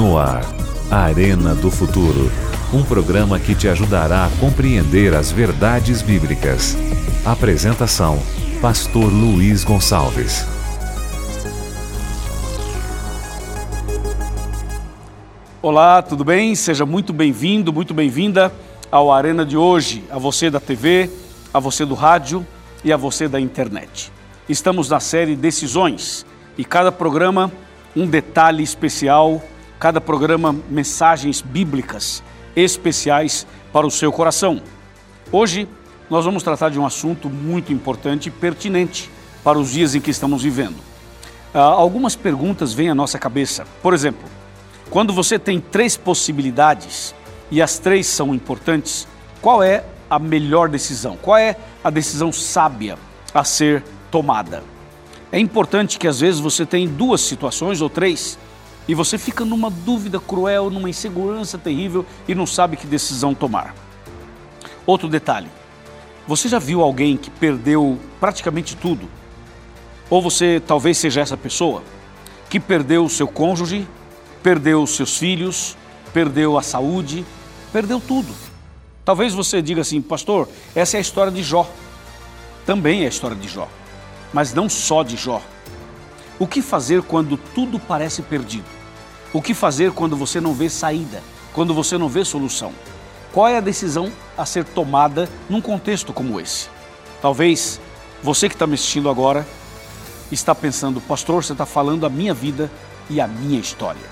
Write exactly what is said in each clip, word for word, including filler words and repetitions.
No ar, Arena do Futuro, um programa que te ajudará a compreender as verdades bíblicas. Apresentação, Pastor Luiz Gonçalves. Olá, tudo bem? Seja muito bem-vindo, muito bem-vinda ao Arena de hoje, a você da T V, a você do rádio e a você da internet. Estamos na série Decisões e cada programa um detalhe especial, cada programa mensagens bíblicas especiais para o seu coração. Hoje nós vamos tratar de um assunto muito importante e pertinente para os dias em que estamos vivendo. Ah, algumas perguntas vêm à nossa cabeça. Por exemplo, quando você tem três possibilidades e as três são importantes, qual é a melhor decisão? Qual é a decisão sábia a ser tomada? É importante que às vezes você tem duas situações ou três e você fica numa dúvida cruel, numa insegurança terrível e não sabe que decisão tomar. Outro detalhe, você já viu alguém que perdeu praticamente tudo? Ou você talvez seja essa pessoa que perdeu o seu cônjuge, perdeu os seus filhos, perdeu a saúde, perdeu tudo. Talvez você diga assim, pastor, essa é a história de Jó. Também é a história de Jó, mas não só de Jó. O que fazer quando tudo parece perdido? O que fazer quando você não vê saída, quando você não vê solução? Qual é a decisão a ser tomada num contexto como esse? Talvez você que está me assistindo agora está pensando, pastor, você está falando a minha vida e a minha história.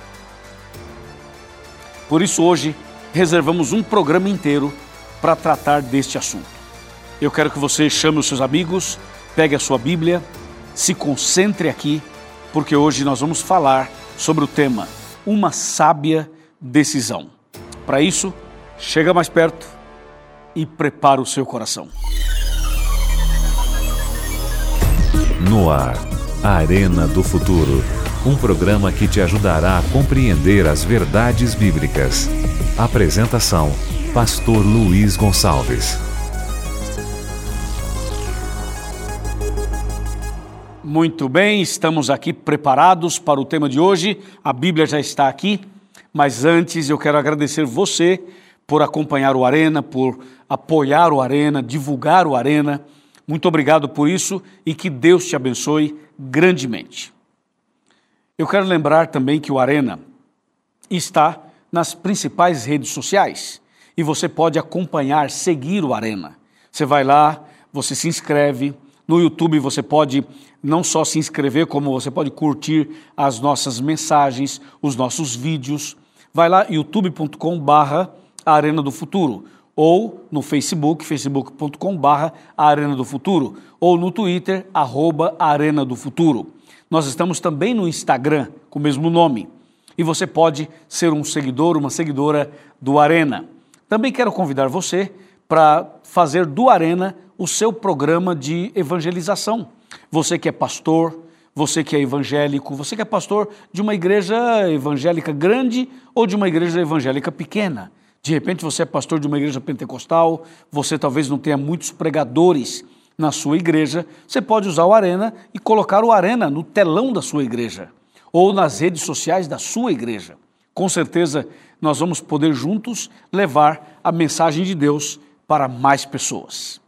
Por isso hoje reservamos um programa inteiro para tratar deste assunto. Eu quero que você chame os seus amigos, pegue a sua Bíblia, se concentre aqui, porque hoje nós vamos falar sobre o tema Uma Sábia Decisão. Para isso, chega mais perto e prepara o seu coração. No ar, Arena do Futuro, um programa que te ajudará a compreender as verdades bíblicas. Apresentação, Pastor Luiz Gonçalves. Muito bem, estamos aqui preparados para o tema de hoje. A Bíblia já está aqui, mas antes eu quero agradecer você por acompanhar o Arena, por apoiar o Arena, divulgar o Arena. Muito obrigado por isso e que Deus te abençoe grandemente. Eu quero lembrar também que o Arena está nas principais redes sociais e você pode acompanhar, seguir o Arena. Você vai lá, você se inscreve. No YouTube você pode não só se inscrever, como você pode curtir as nossas mensagens, os nossos vídeos. Vai lá, youtube ponto com barra Arena do Futuro, ou no Facebook, facebook ponto com barra Arena do Futuro, ou no Twitter, arroba Arena do Futuro. Nós estamos também no Instagram, com o mesmo nome, e você pode ser um seguidor, uma seguidora do Arena. Também quero convidar você para fazer do Arena o seu programa de evangelização. Você que é pastor, você que é evangélico, você que é pastor de uma igreja evangélica grande ou de uma igreja evangélica pequena. De repente você é pastor de uma igreja pentecostal, você talvez não tenha muitos pregadores na sua igreja, você pode usar o Arena e colocar o Arena no telão da sua igreja ou nas redes sociais da sua igreja. Com certeza nós vamos poder juntos levar a mensagem de Deus para mais pessoas.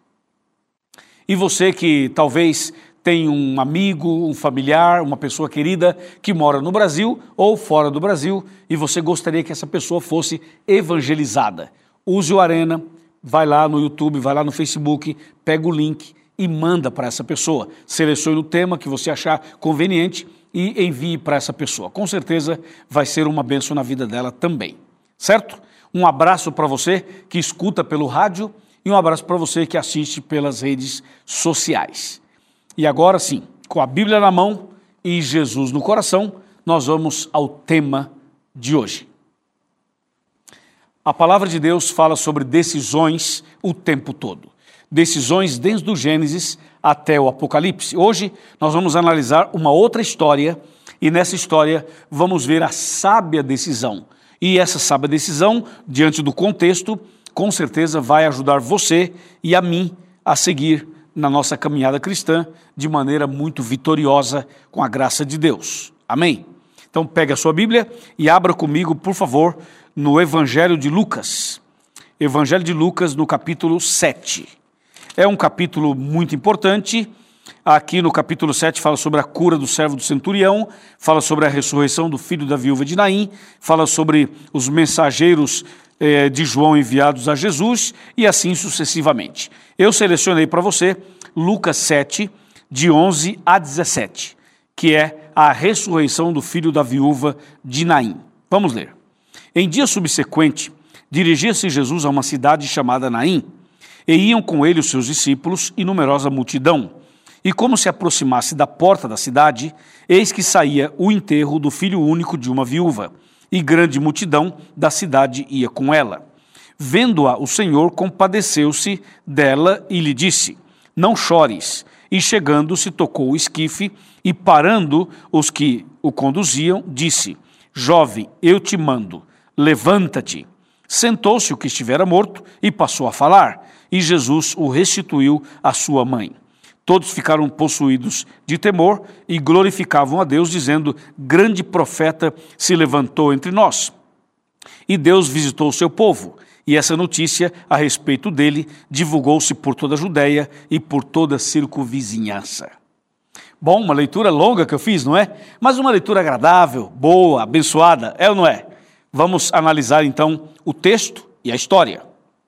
E você que talvez tenha um amigo, um familiar, uma pessoa querida que mora no Brasil ou fora do Brasil e você gostaria que essa pessoa fosse evangelizada. Use o Arena, vai lá no YouTube, vai lá no Facebook, pega o link e manda para essa pessoa. Selecione o tema que você achar conveniente e envie para essa pessoa. Com certeza vai ser uma bênção na vida dela também, certo? Um abraço para você que escuta pelo rádio e um abraço para você que assiste pelas redes sociais. E agora sim, com a Bíblia na mão e Jesus no coração, nós vamos ao tema de hoje. A palavra de Deus fala sobre decisões o tempo todo. Decisões desde o Gênesis até o Apocalipse. Hoje nós vamos analisar uma outra história e nessa história vamos ver a sábia decisão. E essa sábia decisão, diante do contexto, com certeza vai ajudar você e a mim a seguir na nossa caminhada cristã de maneira muito vitoriosa com a graça de Deus. Amém? Então pegue a sua Bíblia e abra comigo, por favor, no Evangelho de Lucas. Evangelho de Lucas, no capítulo sete. É um capítulo muito importante. Aqui no capítulo sete fala sobre a cura do servo do centurião, fala sobre a ressurreição do filho da viúva de Naim, fala sobre os mensageiros eh, de João enviados a Jesus e assim sucessivamente. Eu selecionei para você Lucas sete, de onze a dezessete, que é a ressurreição do filho da viúva de Naim. Vamos ler. Em dia subsequente, dirigia-se Jesus a uma cidade chamada Naim, e iam com ele os seus discípulos e numerosa multidão. E como se aproximasse da porta da cidade, eis que saía o enterro do filho único de uma viúva, e grande multidão da cidade ia com ela. Vendo-a, o Senhor compadeceu-se dela e lhe disse: não chores. E chegando-se, tocou o esquife, e parando os que o conduziam, disse: jovem, eu te mando, levanta-te. Sentou-se o que estivera morto e passou a falar, e Jesus o restituiu à sua mãe. Todos ficaram possuídos de temor e glorificavam a Deus, dizendo: grande profeta se levantou entre nós. E Deus visitou o seu povo, e essa notícia a respeito dele divulgou-se por toda a Judéia e por toda a circunvizinhança. Bom, uma leitura longa que eu fiz, não é? Mas uma leitura agradável, boa, abençoada, é ou não é? Vamos analisar então o texto e a história.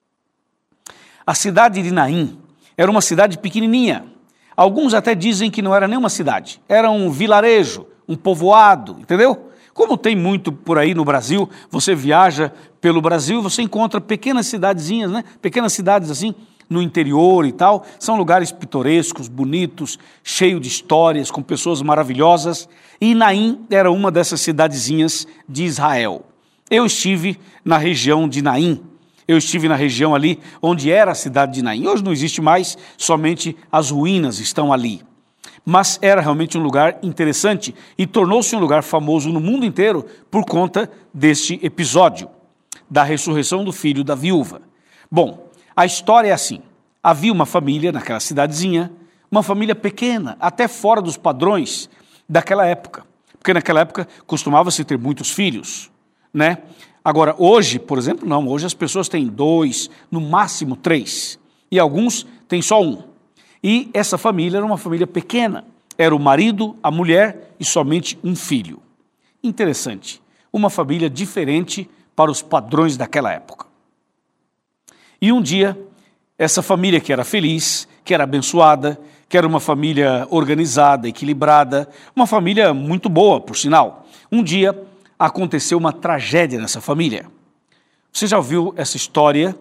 A cidade de Naim era uma cidade pequenininha. Alguns até dizem que não era nem uma cidade, era um vilarejo, um povoado, entendeu? Como tem muito por aí no Brasil, você viaja pelo Brasil e você encontra pequenas cidadezinhas, né? Pequenas cidades assim, no interior e tal. São lugares pitorescos, bonitos, cheios de histórias, com pessoas maravilhosas. E Naim era uma dessas cidadezinhas de Israel. Eu estive na região de Naim. Eu estive na região ali onde era a cidade de Naim. Hoje não existe mais, somente as ruínas estão ali. Mas era realmente um lugar interessante e tornou-se um lugar famoso no mundo inteiro por conta deste episódio da ressurreição do filho da viúva. Bom, a história é assim: havia uma família naquela cidadezinha, uma família pequena, até fora dos padrões daquela época, porque naquela época costumava-se ter muitos filhos, né? Agora, hoje, por exemplo, não. Hoje as pessoas têm dois, no máximo três, e alguns têm só um. E essa família era uma família pequena. Era o marido, a mulher e somente um filho. Interessante. Uma família diferente para os padrões daquela época. E um dia, essa família que era feliz, que era abençoada, que era uma família organizada, equilibrada, uma família muito boa, por sinal. Um dia, aconteceu uma tragédia nessa família. Você já ouviu essa história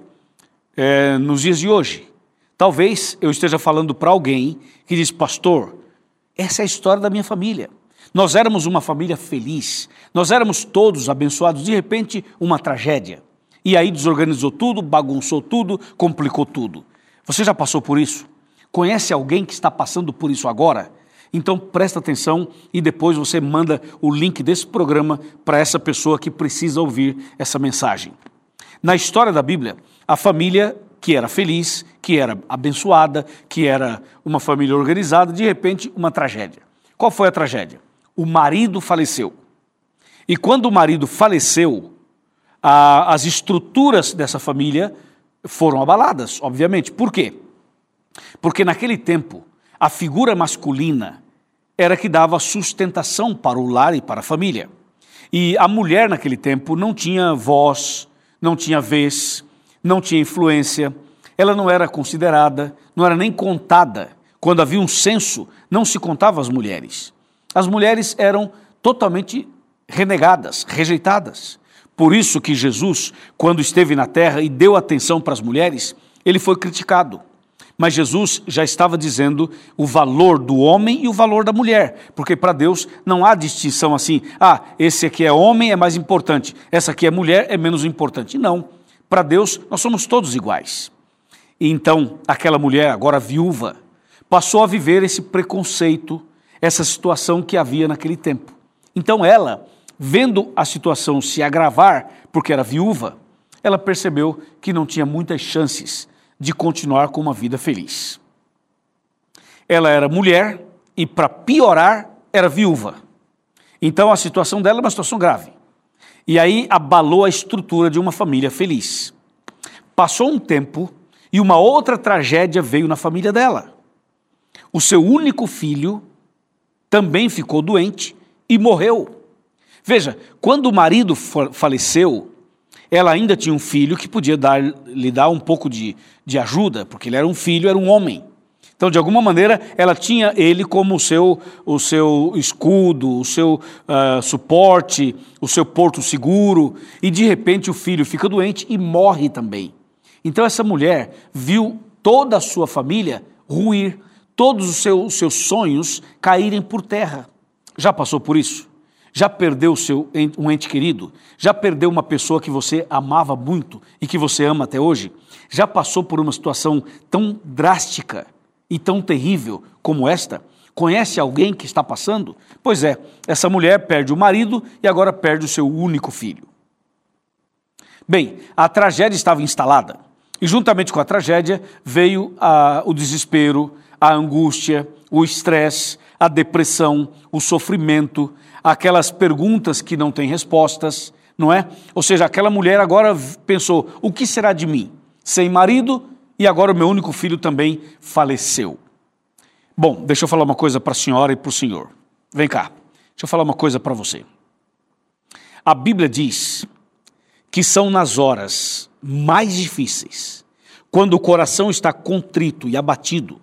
é, nos dias de hoje? Talvez eu esteja falando para alguém que diz: pastor, essa é a história da minha família. Nós éramos uma família feliz, nós éramos todos abençoados, de repente uma tragédia. E aí desorganizou tudo, bagunçou tudo, complicou tudo. Você já passou por isso? Conhece alguém que está passando por isso agora? Então presta atenção e depois você manda o link desse programa para essa pessoa que precisa ouvir essa mensagem. Na história da Bíblia, a família que era feliz, que era abençoada, que era uma família organizada, de repente uma tragédia. Qual foi a tragédia? O marido faleceu. E quando o marido faleceu, a, as estruturas dessa família foram abaladas, obviamente. Por quê? Porque naquele tempo, a figura masculina era que dava sustentação para o lar e para a família. E a mulher naquele tempo não tinha voz, não tinha vez, não tinha influência, ela não era considerada, não era nem contada. Quando havia um censo, não se contava as mulheres. As mulheres eram totalmente renegadas, rejeitadas. Por isso que Jesus, quando esteve na terra e deu atenção para as mulheres, ele foi criticado. Mas Jesus já estava dizendo o valor do homem e o valor da mulher, porque para Deus não há distinção assim: ah, esse aqui é homem, é mais importante, essa aqui é mulher, é menos importante. Não, para Deus nós somos todos iguais. E então aquela mulher, agora viúva, passou a viver esse preconceito, essa situação que havia naquele tempo. Então ela, vendo a situação se agravar, porque era viúva, ela percebeu que não tinha muitas chances de continuar com uma vida feliz. Ela era mulher e, para piorar, era viúva. Então a situação dela é uma situação grave. E aí abalou a estrutura de uma família feliz. Passou um tempo e uma outra tragédia veio na família dela. O seu único filho também ficou doente e morreu. Veja, quando o marido faleceu, ela ainda tinha um filho que podia dar, lhe dar um pouco de, de ajuda, porque ele era um filho, era um homem. Então, de alguma maneira, ela tinha ele como o seu, o seu escudo, o seu uh, suporte, o seu porto seguro, e de repente o filho fica doente e morre também. Então, essa mulher viu toda a sua família ruir, todos os seus, os seus sonhos caírem por terra. Já passou por isso? Já perdeu seu, um ente querido? Já perdeu uma pessoa que você amava muito e que você ama até hoje? Já passou por uma situação tão drástica e tão terrível como esta? Conhece alguém que está passando? Pois é, essa mulher perde o marido e agora perde o seu único filho. Bem, a tragédia estava instalada e juntamente com a tragédia veio a, o desespero, a angústia, o estresse, a depressão, o sofrimento, aquelas perguntas que não têm respostas, não é? Ou seja, aquela mulher agora pensou, o que será de mim? Sem marido e agora o meu único filho também faleceu. Bom, deixa eu falar uma coisa para a senhora e para o senhor. Vem cá, deixa eu falar uma coisa para você. A Bíblia diz que são nas horas mais difíceis, quando o coração está contrito e abatido,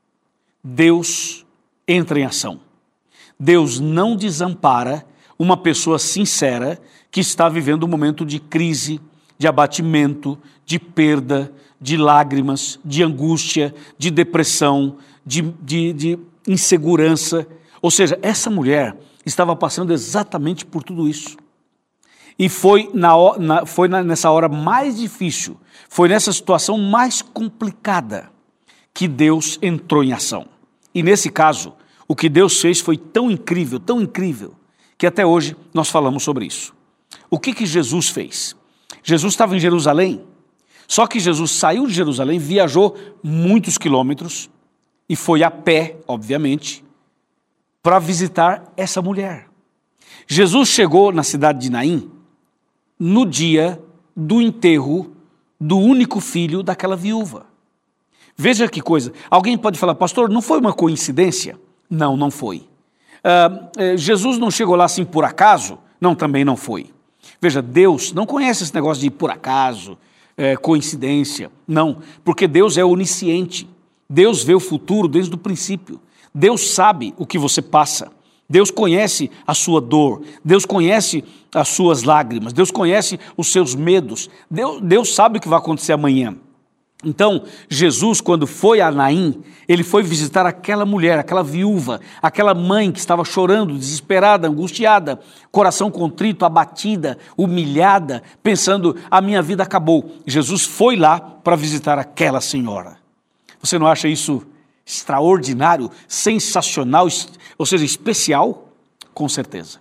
Deus entra em ação. Deus não desampara uma pessoa sincera que está vivendo um momento de crise, de abatimento, de perda, de lágrimas, de angústia, de depressão, de, de, de insegurança. Ou seja, essa mulher estava passando exatamente por tudo isso. E foi, na, na, foi na, nessa hora mais difícil, foi nessa situação mais complicada que Deus entrou em ação. E nesse caso, o que Deus fez foi tão incrível, tão incrível, que até hoje nós falamos sobre isso. O que que Jesus fez? Jesus estava em Jerusalém, só que Jesus saiu de Jerusalém, viajou muitos quilômetros e foi a pé, obviamente, para visitar essa mulher. Jesus chegou na cidade de Naim no dia do enterro do único filho daquela viúva. Veja que coisa, alguém pode falar, pastor, não foi uma coincidência? Não, não foi. Uh, Jesus não chegou lá assim por acaso? Não, também não foi. Veja, Deus não conhece esse negócio de por acaso, é, coincidência. Não, porque Deus é onisciente. Deus vê o futuro desde o princípio. Deus sabe o que você passa. Deus conhece a sua dor. Deus conhece as suas lágrimas. Deus conhece os seus medos. Deus, Deus sabe o que vai acontecer amanhã. Então, Jesus, quando foi a Naim, ele foi visitar aquela mulher, aquela viúva, aquela mãe que estava chorando, desesperada, angustiada, coração contrito, abatida, humilhada, pensando, a minha vida acabou. Jesus foi lá para visitar aquela senhora. Você não acha isso extraordinário, sensacional, ou seja, especial? Com certeza.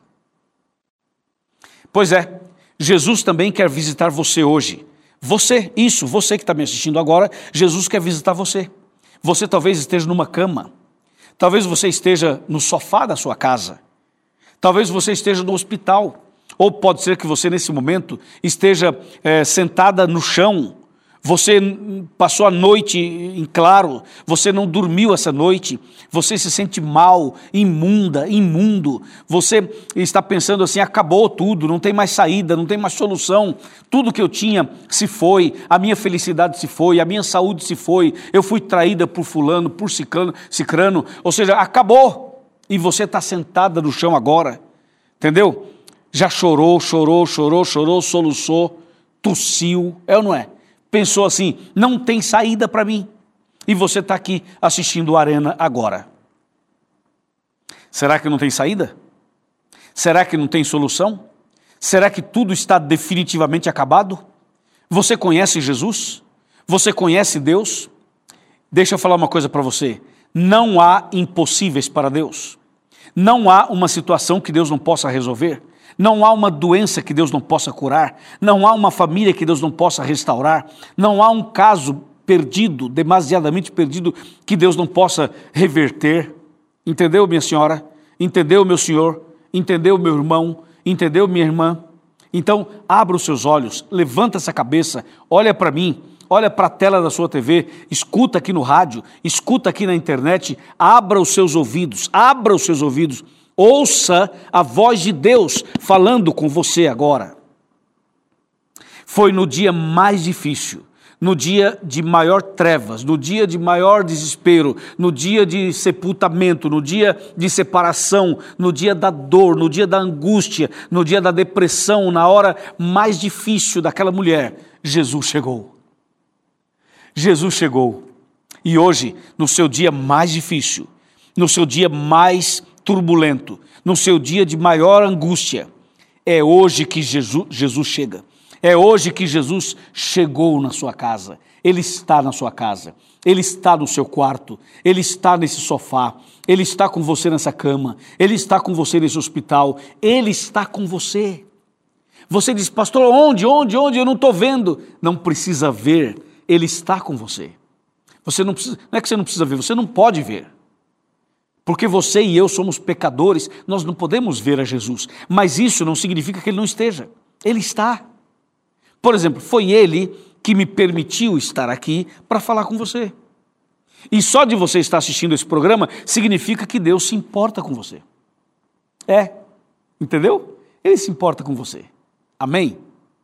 Pois é, Jesus também quer visitar você hoje. Você, isso, você que está me assistindo agora, Jesus quer visitar você. Você talvez esteja numa cama, talvez você esteja no sofá da sua casa, talvez você esteja no hospital, ou pode ser que você nesse momento esteja é, sentada no chão, você passou a noite em claro, você não dormiu essa noite, você se sente mal, imunda, imundo, você está pensando assim, acabou tudo, não tem mais saída, não tem mais solução, tudo que eu tinha se foi, a minha felicidade se foi, a minha saúde se foi, eu fui traída por fulano, por ciclano, cicrano, ou seja, acabou, e você está sentada no chão agora, entendeu? Já chorou, chorou, chorou, chorou, soluçou, tossiu, é ou não é? Pensou assim, não tem saída para mim. E você está aqui assistindo a Arena agora. Será que não tem saída? Será que não tem solução? Será que tudo está definitivamente acabado? Você conhece Jesus? Você conhece Deus? Deixa eu falar uma coisa para você. Não há impossíveis para Deus. Não há uma situação que Deus não possa resolver. Não há uma doença que Deus não possa curar, não há uma família que Deus não possa restaurar, não há um caso perdido, demasiadamente perdido, que Deus não possa reverter. Entendeu, minha senhora? Entendeu, meu senhor? Entendeu, meu irmão? Entendeu, minha irmã? Então, abra os seus olhos, levanta essa cabeça, olha para mim, olha para a tela da sua T V, escuta aqui no rádio, escuta aqui na internet, abra os seus ouvidos, abra os seus ouvidos, ouça a voz de Deus falando com você agora. Foi no dia mais difícil, no dia de maior trevas, no dia de maior desespero, no dia de sepultamento, no dia de separação, no dia da dor, no dia da angústia, no dia da depressão, na hora mais difícil daquela mulher, Jesus chegou. Jesus chegou. E hoje, no seu dia mais difícil, no seu dia mais turbulento, no seu dia de maior angústia, é hoje que Jesus, Jesus chega. É hoje que Jesus chegou na sua casa, Ele está na sua casa, Ele está no seu quarto, Ele está nesse sofá, Ele está com você nessa cama, Ele está com você nesse hospital, Ele está com você. Você diz, pastor, onde, onde, onde? Eu não estou vendo. Não precisa ver, Ele está com você. Você não precisa, não é que você não precisa ver, você não pode ver. Porque você e eu somos pecadores, nós não podemos ver a Jesus, mas isso não significa que Ele não esteja, Ele está. Por exemplo, foi Ele que me permitiu estar aqui para falar com você. E só de você estar assistindo esse programa significa que Deus se importa com você. É, entendeu? Ele se importa com você. Amém?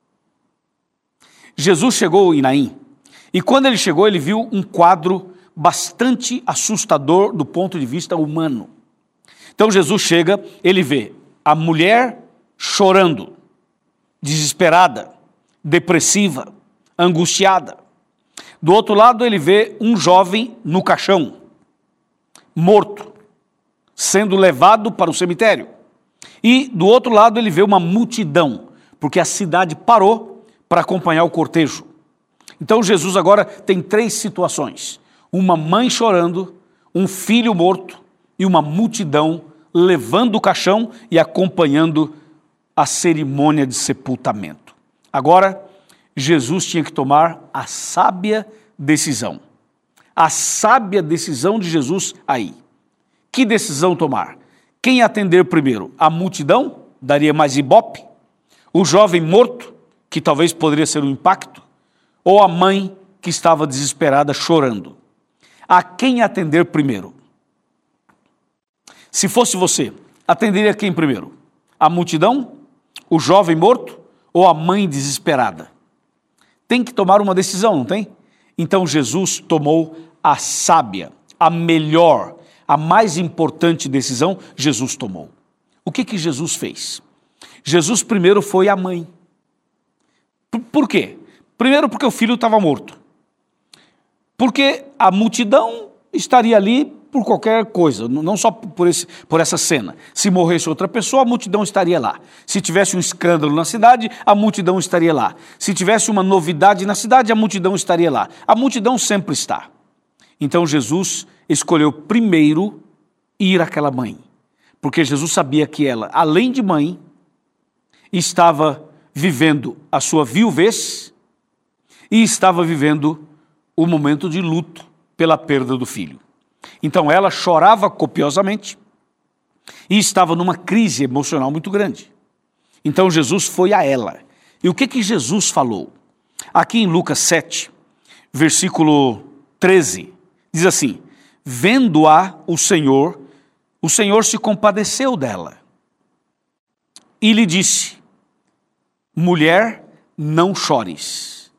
Jesus chegou em Naim, e quando ele chegou, ele viu um quadro bastante assustador do ponto de vista humano. Então Jesus chega, ele vê a mulher chorando, desesperada, depressiva, angustiada. Do outro lado, ele vê um jovem no caixão, morto, sendo levado para o cemitério. E do outro lado, ele vê uma multidão, porque a cidade parou para acompanhar o cortejo. Então Jesus agora tem três situações: uma mãe chorando, um filho morto e uma multidão levando o caixão e acompanhando a cerimônia de sepultamento. Agora, Jesus tinha que tomar a sábia decisão. A sábia decisão de Jesus aí. Que decisão tomar? Quem atender primeiro? A multidão? Daria mais ibope? O jovem morto, que talvez poderia ser um impacto? Ou a mãe que estava desesperada chorando? A quem atender primeiro? Se fosse você, atenderia quem primeiro? A multidão? O jovem morto? Ou a mãe desesperada? Tem que tomar uma decisão, não tem? Então Jesus tomou a sábia, a melhor, a mais importante decisão, Jesus tomou. O que que Jesus fez? Jesus primeiro foi a mãe. Por, por quê? Primeiro porque o filho estava morto. Porque a multidão estaria ali por qualquer coisa, não só por, esse, por essa cena. Se morresse outra pessoa, a multidão estaria lá. Se tivesse um escândalo na cidade, a multidão estaria lá. Se tivesse uma novidade na cidade, a multidão estaria lá. A multidão sempre está. Então Jesus escolheu primeiro ir àquela mãe, porque Jesus sabia que ela, além de mãe, estava vivendo a sua viuvez e estava vivendo o momento de luto pela perda do filho. Então ela chorava copiosamente e estava numa crise emocional muito grande. Então Jesus foi a ela. E o que que Jesus falou? Aqui em Lucas sete, versículo treze, diz assim: vendo-a o Senhor, o Senhor se compadeceu dela e lhe disse: mulher, não chores.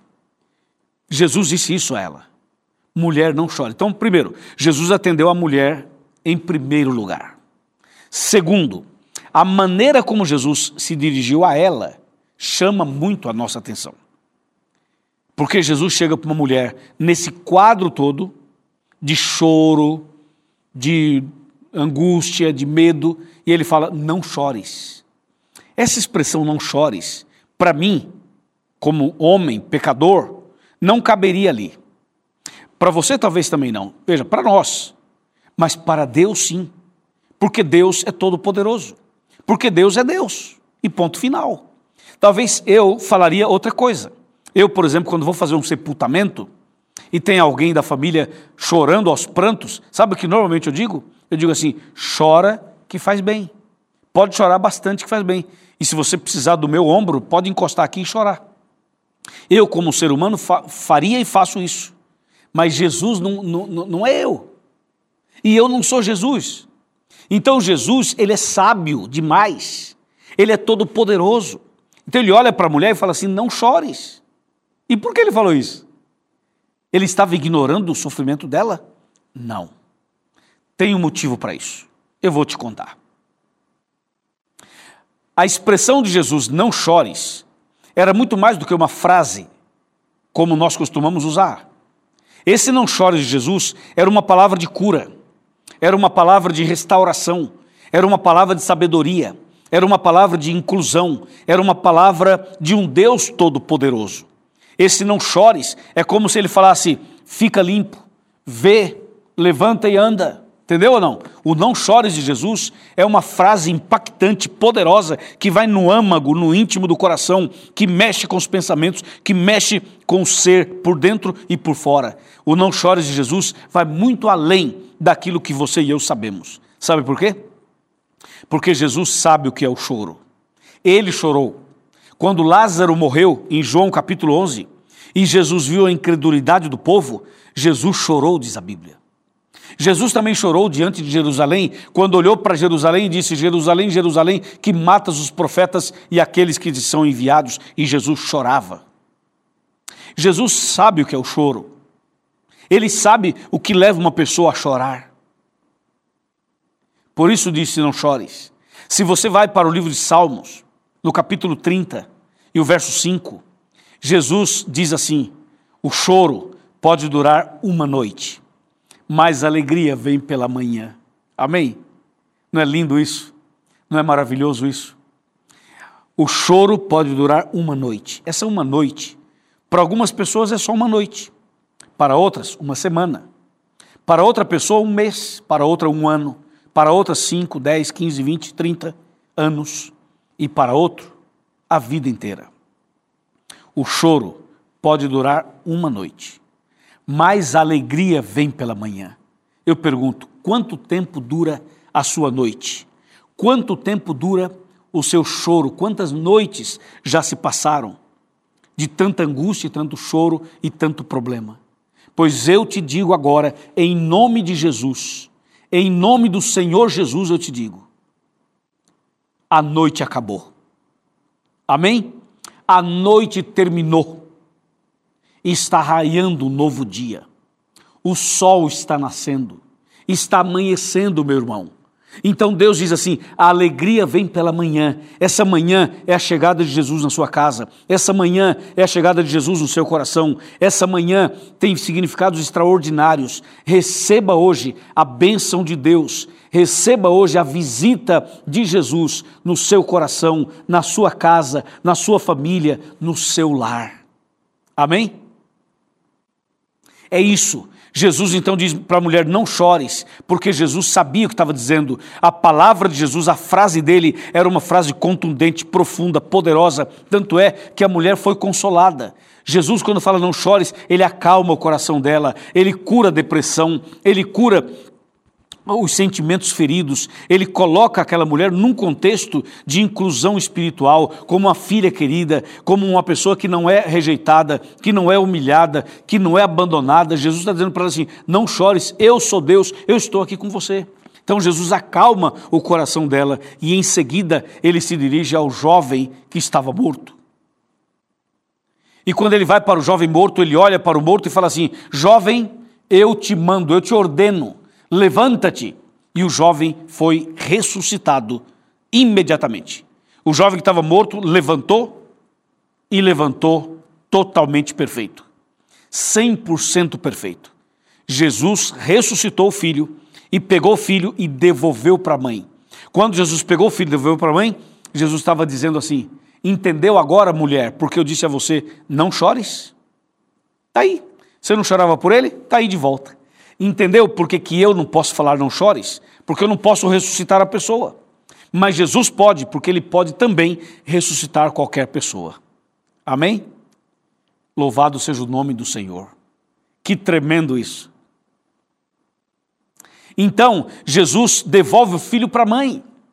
Jesus disse isso a ela: mulher, não chore. Então, primeiro, Jesus atendeu a mulher em primeiro lugar. Segundo, a maneira como Jesus se dirigiu a ela chama muito a nossa atenção. Porque Jesus chega para uma mulher nesse quadro todo de choro, de angústia, de medo, e ele fala: não chores. Essa expressão não chores, para mim, como homem pecador, não caberia ali. Para você talvez também não. Veja, para nós, mas para Deus sim. Porque Deus é todo poderoso. Porque Deus é Deus. E ponto final. Talvez eu falaria outra coisa. Eu, por exemplo, quando vou fazer um sepultamento e tem alguém da família chorando aos prantos, sabe o que normalmente eu digo? Eu digo assim: chora que faz bem. Pode chorar bastante, que faz bem. E se você precisar do meu ombro, pode encostar aqui e chorar. Eu, como ser humano, fa- faria e faço isso. Mas Jesus não, não, não é eu. E eu não sou Jesus. Então Jesus, ele é sábio demais. Ele é todo poderoso. Então ele olha para a mulher e fala assim, não chores. E por que ele falou isso? Ele estava ignorando o sofrimento dela? Não. Tem um motivo para isso. Eu vou te contar. A expressão de Jesus, não chores, era muito mais do que uma frase, como nós costumamos usar. Esse não chores de Jesus era uma palavra de cura, era uma palavra de restauração, era uma palavra de sabedoria, era uma palavra de inclusão, era uma palavra de um Deus todo-poderoso. Esse não chores é como se ele falasse, fica limpo, vê, levanta e anda. Entendeu ou não? O não chores de Jesus é uma frase impactante, poderosa, que vai no âmago, no íntimo do coração, que mexe com os pensamentos, que mexe com o ser por dentro e por fora. O não chores de Jesus vai muito além daquilo que você e eu sabemos. Sabe por quê? Porque Jesus sabe o que é o choro. Ele chorou. Quando Lázaro morreu, em João capítulo onze, e Jesus viu a incredulidade do povo, Jesus chorou, diz a Bíblia. Jesus também chorou diante de Jerusalém, quando olhou para Jerusalém e disse, Jerusalém, Jerusalém, que matas os profetas e aqueles que são enviados, e Jesus chorava. Jesus sabe o que é o choro. Ele sabe o que leva uma pessoa a chorar. Por isso disse, não chores. Se você vai para o livro de Salmos, no capítulo trinta, e o verso cinco, Jesus diz assim, o choro pode durar uma noite, mas a alegria vem pela manhã. Amém? Não é lindo isso? Não é maravilhoso isso? O choro pode durar uma noite. Essa uma noite, para algumas pessoas é só uma noite, para outras uma semana, para outra pessoa um mês, para outra um ano, para outras cinco, dez, quinze, vinte, trinta anos e para outro a vida inteira. O choro pode durar uma noite, mas a alegria vem pela manhã. Eu pergunto, quanto tempo dura a sua noite? Quanto tempo dura o seu choro? Quantas noites já se passaram de tanta angústia, tanto choro e tanto problema? Pois eu te digo agora, em nome de Jesus, em nome do Senhor Jesus eu te digo, a noite acabou. Amém? A noite terminou. Está raiando um novo dia. O sol está nascendo. Está amanhecendo, meu irmão. Então Deus diz assim, a alegria vem pela manhã. Essa manhã é a chegada de Jesus na sua casa. Essa manhã é a chegada de Jesus no seu coração. Essa manhã tem significados extraordinários. Receba hoje a bênção de Deus. Receba hoje a visita de Jesus no seu coração, na sua casa, na sua família, no seu lar. Amém? É isso. Jesus então diz para a mulher, não chores, porque Jesus sabia o que estava dizendo. A palavra de Jesus, a frase dele, era uma frase contundente, profunda, poderosa. Tanto é que a mulher foi consolada. Jesus, quando fala não chores, ele acalma o coração dela, ele cura a depressão, ele cura os sentimentos feridos, ele coloca aquela mulher num contexto de inclusão espiritual, como uma filha querida, como uma pessoa que não é rejeitada, que não é humilhada, que não é abandonada. Jesus está dizendo para ela assim, não chores, eu sou Deus, eu estou aqui com você. Então Jesus acalma o coração dela e em seguida ele se dirige ao jovem que estava morto. E quando ele vai para o jovem morto, ele olha para o morto e fala assim, jovem, eu te mando, eu te ordeno, levanta-te. E o jovem foi ressuscitado imediatamente. O jovem que estava morto levantou e levantou totalmente perfeito. cem por cento perfeito. Jesus ressuscitou o filho e pegou o filho e devolveu para a mãe. Quando Jesus pegou o filho e devolveu para a mãe, Jesus estava dizendo assim, entendeu agora, mulher, porque eu disse a você, não chores? Está aí. Você não chorava por ele? Está aí de volta. Entendeu por que que eu não posso falar não chores? Porque eu não posso ressuscitar a pessoa. Mas Jesus pode, porque ele pode também ressuscitar qualquer pessoa. Amém? Louvado seja o nome do Senhor. Que tremendo isso. Então, Jesus devolve o filho para a mãe.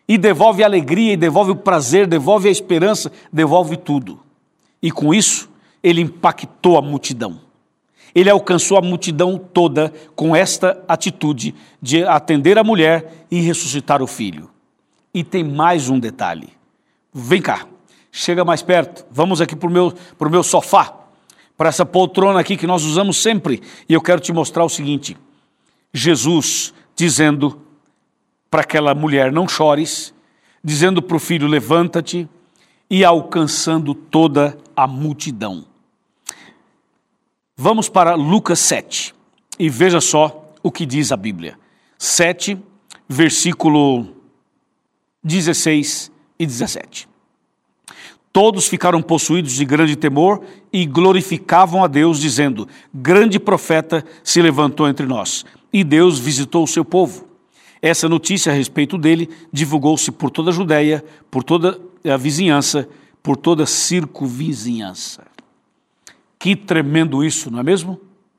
e devolve a alegria, e devolve o prazer, devolve a esperança, devolve tudo. E com isso, ele impactou a multidão. Ele alcançou a multidão toda com esta atitude de atender a mulher e ressuscitar o filho. E tem mais um detalhe. Vem cá, chega mais perto, vamos aqui para o meu, pro meu sofá, para essa poltrona aqui que nós usamos sempre. E eu quero te mostrar o seguinte. Jesus dizendo para aquela mulher, não chores, dizendo para o filho, levanta-te, e alcançando toda a multidão. Vamos para Lucas sete, e veja só o que diz a Bíblia. sete, versículo dezesseis e dezessete. Todos ficaram possuídos de grande temor e glorificavam a Deus, dizendo, grande profeta se levantou entre nós, e Deus visitou o seu povo. Essa notícia a respeito dele divulgou-se por toda a Judéia, por toda a vizinhança, por toda a circunvizinhança. Que tremendo isso, não é mesmo?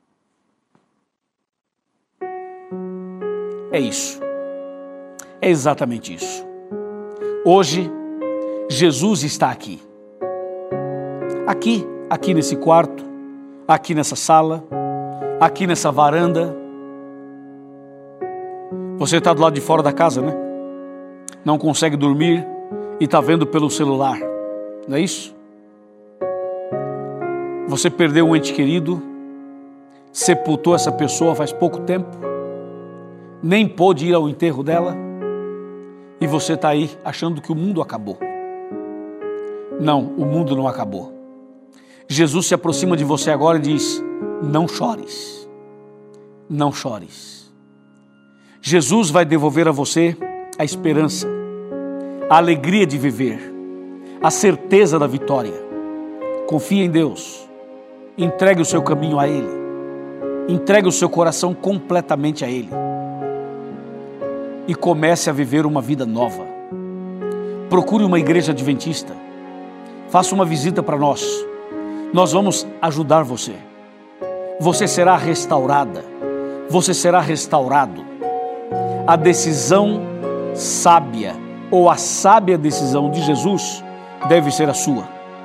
É isso. É exatamente isso. Hoje, Jesus está aqui. Aqui, aqui nesse quarto, aqui nessa sala, aqui nessa varanda. Você está do lado de fora da casa, né? Não consegue dormir e está vendo pelo celular, não é isso? Você perdeu um ente querido, sepultou essa pessoa faz pouco tempo, nem pôde ir ao enterro dela, e você está aí achando que o mundo acabou. Não, o mundo não acabou. Jesus se aproxima de você agora e diz, não chores, não chores. Jesus vai devolver a você a esperança, a alegria de viver, a certeza da vitória. Confie em Deus, entregue o seu caminho a Ele, entregue o seu coração completamente a Ele e comece a viver uma vida nova. Procure uma igreja adventista, faça uma visita para nós, nós vamos ajudar você. Você será restaurada, você será restaurado. A decisão sábia, ou a sábia decisão de Jesus, deve ser a sua.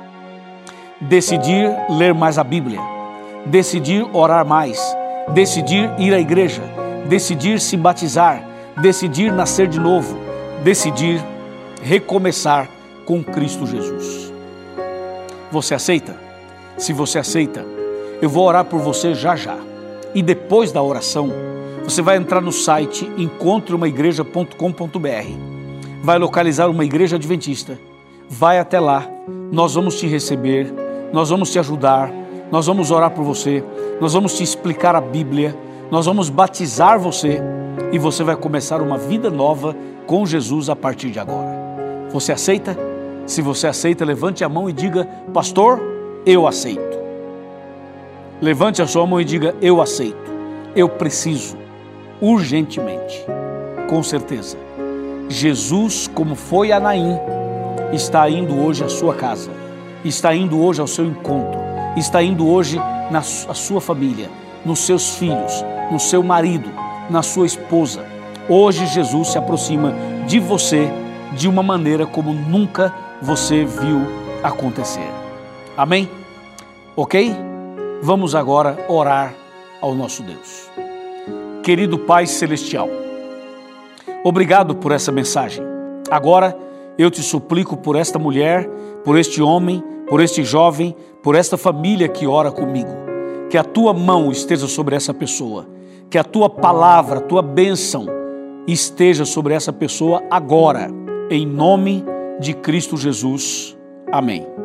Decidir ler mais a Bíblia, decidir orar mais, decidir ir à igreja, decidir se batizar, decidir nascer de novo, decidir recomeçar com Cristo Jesus. Você aceita? Se você aceita, eu vou orar por você já já. E depois da oração, você vai entrar no site encontre uma igreja ponto com ponto br, vai localizar uma igreja adventista, vai até lá, nós vamos te receber, nós vamos te ajudar, nós vamos orar por você, nós vamos te explicar a Bíblia, nós vamos batizar você e você vai começar uma vida nova com Jesus a partir de agora. Você aceita? Se você aceita, levante a mão e diga, pastor, eu aceito. Levante a sua mão e diga, eu aceito, eu preciso. Urgentemente, com certeza, Jesus, como foi a Naim, está indo hoje à sua casa, está indo hoje ao seu encontro, está indo hoje na sua família, nos seus filhos, no seu marido, na sua esposa. Hoje Jesus se aproxima de você de uma maneira como nunca você viu acontecer. Amém? Ok? Vamos agora orar ao nosso Deus. Querido Pai Celestial, obrigado por essa mensagem. Agora eu te suplico por esta mulher, por este homem, por este jovem, por esta família que ora comigo, que a tua mão esteja sobre essa pessoa, que a tua palavra, a tua bênção esteja sobre essa pessoa agora, em nome de Cristo Jesus. Amém.